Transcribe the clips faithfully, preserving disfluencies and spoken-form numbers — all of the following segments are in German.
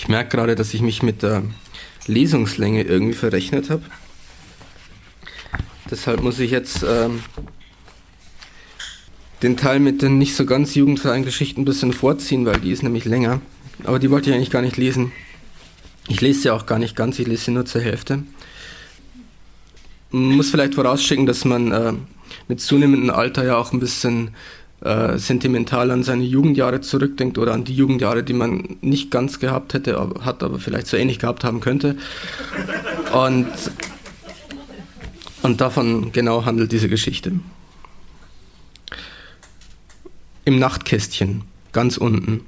Ich merke gerade, dass ich mich mit der Lesungslänge irgendwie verrechnet habe. Deshalb muss ich jetzt ähm, den Teil mit den nicht so ganz jugendfreien Geschichten ein bisschen vorziehen, weil die ist nämlich länger. Aber die wollte ich eigentlich gar nicht lesen. Ich lese sie auch gar nicht ganz, ich lese sie nur zur Hälfte. Man muss vielleicht vorausschicken, dass man äh, mit zunehmendem Alter ja auch ein bisschen äh, sentimental an seine Jugendjahre zurückdenkt oder an die Jugendjahre, die man nicht ganz gehabt hätte, aber, hat aber vielleicht so ähnlich gehabt haben könnte. Und, und davon genau handelt diese Geschichte. Im Nachtkästchen, ganz unten.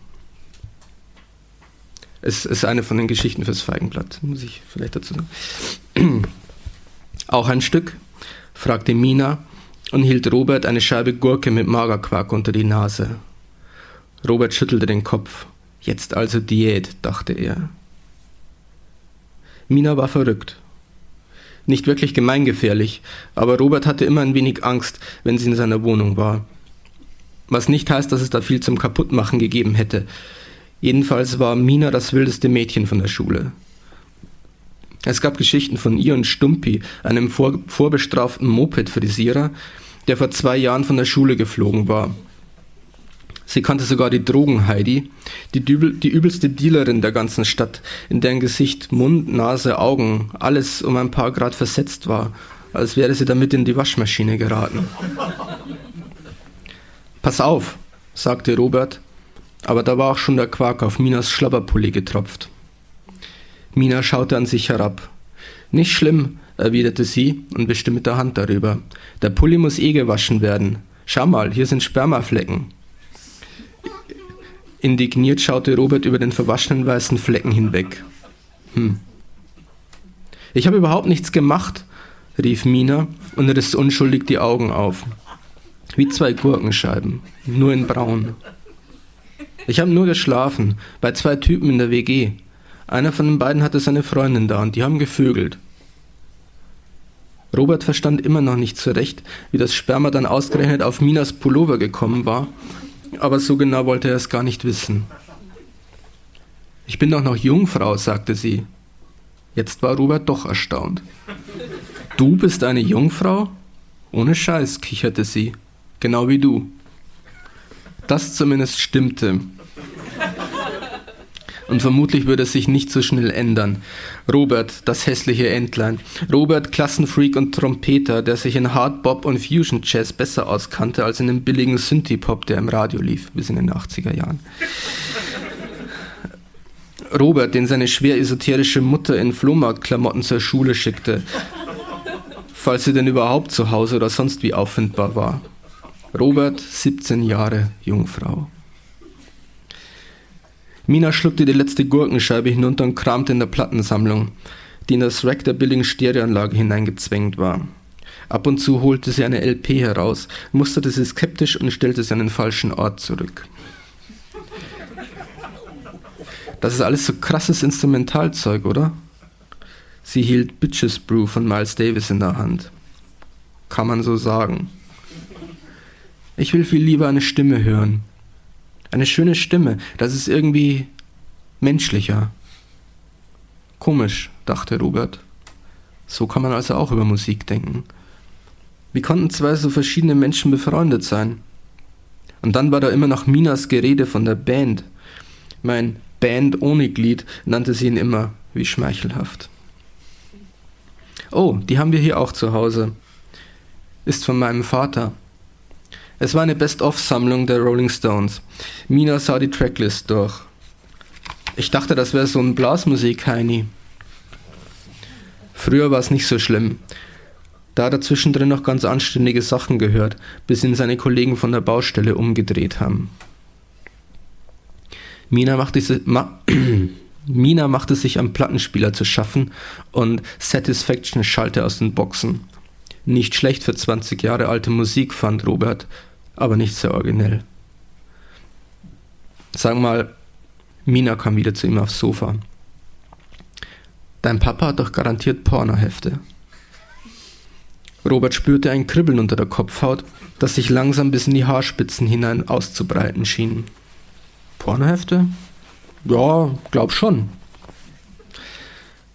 Es ist eine von den Geschichten fürs Feigenblatt, muss ich vielleicht dazu sagen. Auch ein Stück? Fragte Mina und hielt Robert eine Scheibe Gurke mit Magerquark unter die Nase. Robert schüttelte den Kopf. Jetzt also Diät, dachte er. Mina war verrückt. Nicht wirklich gemeingefährlich, aber Robert hatte immer ein wenig Angst, wenn sie in seiner Wohnung war. Was nicht heißt, dass es da viel zum Kaputtmachen gegeben hätte. Jedenfalls war Mina das wildeste Mädchen von der Schule. Es gab Geschichten von ihr und Stumpi, einem vor, vorbestraften Moped-Frisierer, der vor zwei Jahren von der Schule geflogen war. Sie kannte sogar die Drogen-Heidi, die, dübel, die übelste Dealerin der ganzen Stadt, in deren Gesicht, Mund, Nase, Augen, alles um ein paar Grad versetzt war, als wäre sie damit in die Waschmaschine geraten. »Pass auf«, sagte Robert, aber da war auch schon der Quark auf Minas Schlabberpulli getropft. Mina schaute an sich herab. »Nicht schlimm«, erwiderte sie und wischte mit der Hand darüber. »Der Pulli muss eh gewaschen werden. Schau mal, hier sind Spermaflecken.« Indigniert schaute Robert über den verwaschenen weißen Flecken hinweg. »Hm. Ich habe überhaupt nichts gemacht«, rief Mina und riss unschuldig die Augen auf. Wie zwei Gurkenscheiben, nur in braun. »Ich habe nur geschlafen, bei zwei Typen in der W G. Einer von den beiden hatte seine Freundin da und die haben gevögelt.« Robert verstand immer noch nicht so recht, wie das Sperma dann ausgerechnet auf Minas Pullover gekommen war, aber so genau wollte er es gar nicht wissen. »Ich bin doch noch Jungfrau«, sagte sie. Jetzt war Robert doch erstaunt. »Du bist eine Jungfrau?« »Ohne Scheiß«, kicherte sie. »Genau wie du.« Das zumindest stimmte. Und vermutlich würde es sich nicht so schnell ändern. Robert, das hässliche Entlein. Robert, Klassenfreak und Trompeter, der sich in Hardbop und Fusion Jazz besser auskannte als in dem billigen Synthie-Pop, der im Radio lief, bis in den achtziger Jahren. Robert, den seine schwer esoterische Mutter in Flohmarktklamotten zur Schule schickte, falls sie denn überhaupt zu Hause oder sonst wie auffindbar war. Robert, siebzehn Jahre, Jungfrau. Mina schluckte die letzte Gurkenscheibe hinunter und kramte in der Plattensammlung, die in das Rack der billigen Stereoanlage hineingezwängt war. Ab und zu holte sie eine L P heraus, musterte sie skeptisch und stellte sie an den falschen Ort zurück. Das ist alles so krasses Instrumentalzeug, oder? Sie hielt Bitches Brew von Miles Davis in der Hand. Kann man so sagen. Ich will viel lieber eine Stimme hören. Eine schöne Stimme, das ist irgendwie menschlicher. Komisch, dachte Robert. So kann man also auch über Musik denken. Wie konnten zwei so verschiedene Menschen befreundet sein? Und dann war da immer noch Minas Gerede von der Band. Mein Band ohne Glied nannte sie ihn immer, wie schmeichelhaft. Oh, die haben wir hier auch zu Hause. Ist von meinem Vater. Es war eine Best-of-Sammlung der Rolling Stones. Mina sah die Tracklist durch. Ich dachte, das wäre so ein Blasmusik-Heini. Früher war es nicht so schlimm. Da hat er zwischendrin noch ganz anständige Sachen gehört, bis ihn seine Kollegen von der Baustelle umgedreht haben. Mina machte, si- ma- Mina machte sich am Plattenspieler zu schaffen und Satisfaction schallte aus den Boxen. Nicht schlecht für zwanzig Jahre alte Musik, fand Robert, aber nicht sehr originell. Sag mal, Mina kam wieder zu ihm aufs Sofa. Dein Papa hat doch garantiert Pornohefte. Robert spürte ein Kribbeln unter der Kopfhaut, das sich langsam bis in die Haarspitzen hinein auszubreiten schien. Pornohefte? Ja, glaub schon.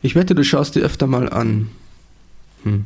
Ich wette, du schaust dir öfter mal an. Hm.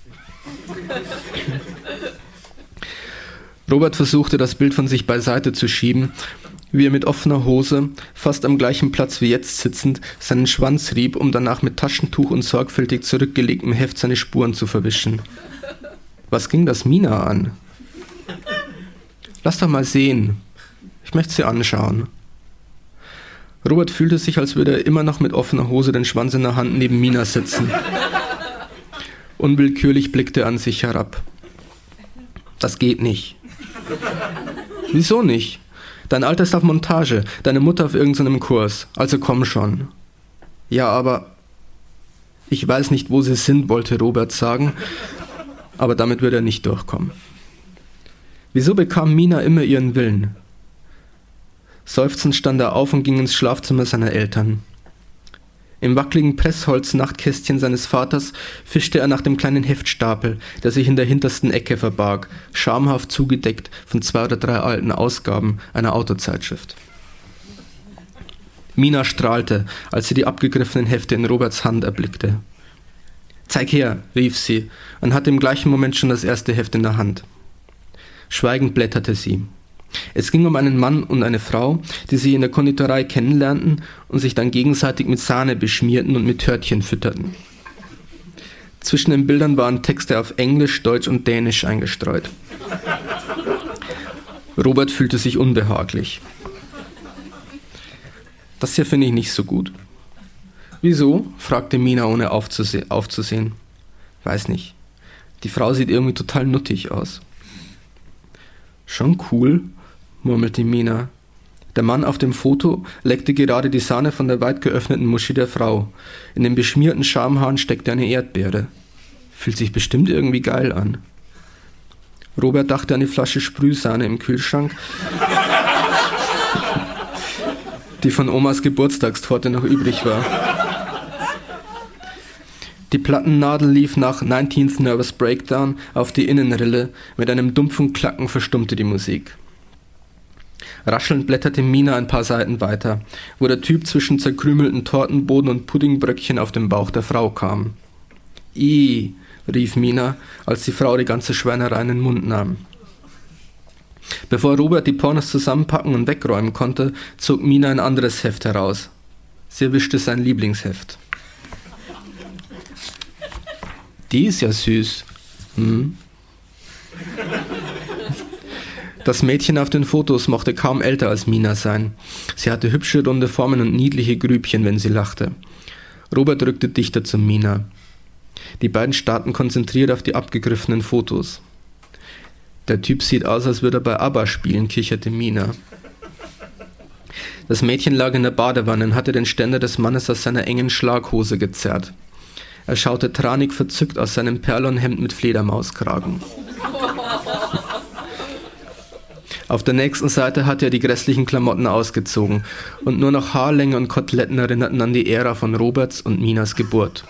Robert versuchte, das Bild von sich beiseite zu schieben, wie er mit offener Hose, fast am gleichen Platz wie jetzt sitzend, seinen Schwanz rieb, um danach mit Taschentuch und sorgfältig zurückgelegtem Heft seine Spuren zu verwischen. Was ging das Mina an? Lass doch mal sehen. Ich möchte sie anschauen. Robert fühlte sich, als würde er immer noch mit offener Hose, den Schwanz in der Hand, neben Mina sitzen. Unwillkürlich blickte er an sich herab. Das geht nicht. Wieso nicht? Dein Alter ist auf Montage, deine Mutter auf irgendeinem Kurs, also komm schon. Ja, aber... Ich weiß nicht, wo sie sind, wollte Robert sagen, aber damit würde er nicht durchkommen. Wieso bekam Mina immer ihren Willen? Seufzend stand er auf und ging ins Schlafzimmer seiner Eltern. Im wackeligen Pressholz-Nachtkästchen seines Vaters fischte er nach dem kleinen Heftstapel, der sich in der hintersten Ecke verbarg, schamhaft zugedeckt von zwei oder drei alten Ausgaben einer Autozeitschrift. Mina strahlte, als sie die abgegriffenen Hefte in Roberts Hand erblickte. »Zeig her«, rief sie und hatte im gleichen Moment schon das erste Heft in der Hand. Schweigend blätterte sie. Es ging um einen Mann und eine Frau, die sich in der Konditorei kennenlernten und sich dann gegenseitig mit Sahne beschmierten und mit Törtchen fütterten. Zwischen den Bildern waren Texte auf Englisch, Deutsch und Dänisch eingestreut. Robert fühlte sich unbehaglich. Das hier finde ich nicht so gut. Wieso? Fragte Mina, ohne aufzuse- aufzusehen. Weiß nicht. Die Frau sieht irgendwie total nuttig aus. Schon cool, murmelte Mina. Der Mann auf dem Foto leckte gerade die Sahne von der weit geöffneten Muschi der Frau. In den beschmierten Schamhaaren steckte eine Erdbeere. Fühlt sich bestimmt irgendwie geil an. Robert dachte an die Flasche Sprühsahne im Kühlschrank, die von Omas Geburtstagstorte noch übrig war. Die Plattennadel lief nach nineteenth Nervous Breakdown auf die Innenrille, mit einem dumpfen Klacken verstummte die Musik. Raschelnd blätterte Mina ein paar Seiten weiter, wo der Typ zwischen zerkrümelten Tortenboden und Puddingbröckchen auf den Bauch der Frau kam. »Ih«, rief Mina, als die Frau die ganze Schweinerei in den Mund nahm. Bevor Robert die Pornos zusammenpacken und wegräumen konnte, zog Mina ein anderes Heft heraus. Sie erwischte sein Lieblingsheft. Die ist ja süß. Hm. Das Mädchen auf den Fotos mochte kaum älter als Mina sein. Sie hatte hübsche, runde Formen und niedliche Grübchen, wenn sie lachte. Robert rückte dichter zu Mina. Die beiden starrten konzentriert auf die abgegriffenen Fotos. Der Typ sieht aus, als würde er bei ABBA spielen, kicherte Mina. Das Mädchen lag in der Badewanne und hatte den Ständer des Mannes aus seiner engen Schlaghose gezerrt. Er schaute tranig verzückt aus seinem Perlonhemd mit Fledermauskragen. Auf der nächsten Seite hatte er die grässlichen Klamotten ausgezogen und nur noch Haarlänge und Koteletten erinnerten an die Ära von Roberts und Minas Geburt.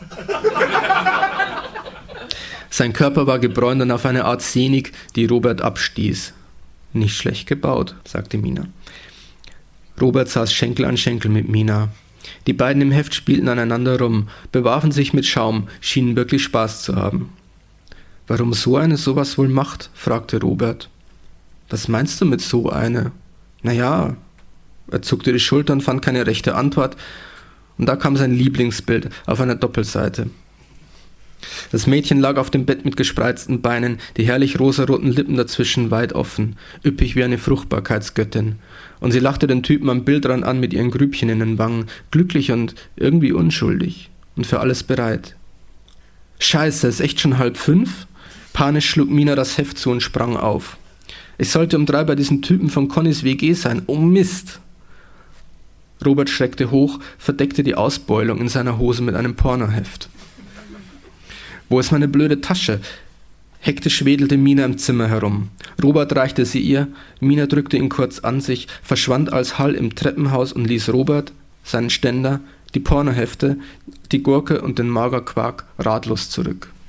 Sein Körper war gebräunt und auf eine Art sehnig, die Robert abstieß. Nicht schlecht gebaut, sagte Mina. Robert saß Schenkel an Schenkel mit Mina. Die beiden im Heft spielten aneinander rum, bewarfen sich mit Schaum, schienen wirklich Spaß zu haben. »Warum so eine sowas wohl macht?« fragte Robert. »Was meinst du mit so eine?« »Naja«, er zuckte die Schultern, fand keine rechte Antwort, und da kam sein Lieblingsbild auf einer Doppelseite. Das Mädchen lag auf dem Bett mit gespreizten Beinen, die herrlich rosaroten Lippen dazwischen weit offen, üppig wie eine Fruchtbarkeitsgöttin. Und sie lachte den Typen am Bildrand an mit ihren Grübchen in den Wangen, glücklich und irgendwie unschuldig und für alles bereit. »Scheiße, ist echt schon halb fünf?« Panisch schlug Mina das Heft zu und sprang auf. »Ich sollte um drei bei diesem Typen von Connys W G sein. Oh Mist!« Robert schreckte hoch, verdeckte die Ausbeulung in seiner Hose mit einem Pornoheft. »Wo ist meine blöde Tasche?« Hektisch wedelte Mina im Zimmer herum. Robert reichte sie ihr, Mina drückte ihn kurz an sich, verschwand als Hall im Treppenhaus und ließ Robert, seinen Ständer, die Pornohefte, die Gurke und den Magerquark ratlos zurück.